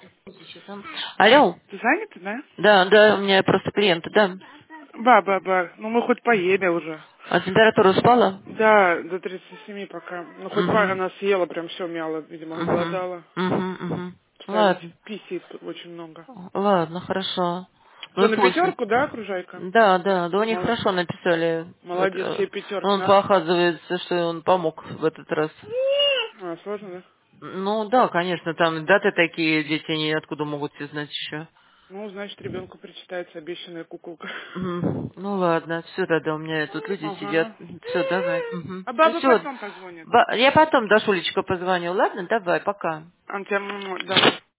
Алло. Ты занята, да? Да, да, у меня просто клиенты, да. Ба, ну мы хоть поели уже. А температура спала? Да, до 37 пока. Ну хоть Угу. она съела, прям все мяла, видимо, Угу. голодала. Угу. Угу. Ставить Ладно. писит очень много. Ладно, хорошо. Что, Ну, на слушай. пятерку, да, окружайка? Да, да, да, они хорошо написали. Молодец, все пятерки. Он оказывается, что он помог в этот раз. Сложно, да? Ну да, конечно, там даты такие, дети, они откуда могут все знать еще. Ну, значит, ребенку причитается обещанная куколка. Ну ладно, все, тогда у меня тут люди сидят. Ага. Все, давай. А Ну баба все, потом позвонит. я потом до Шулечка позвоню, ладно? Давай, пока. Он тебя, да.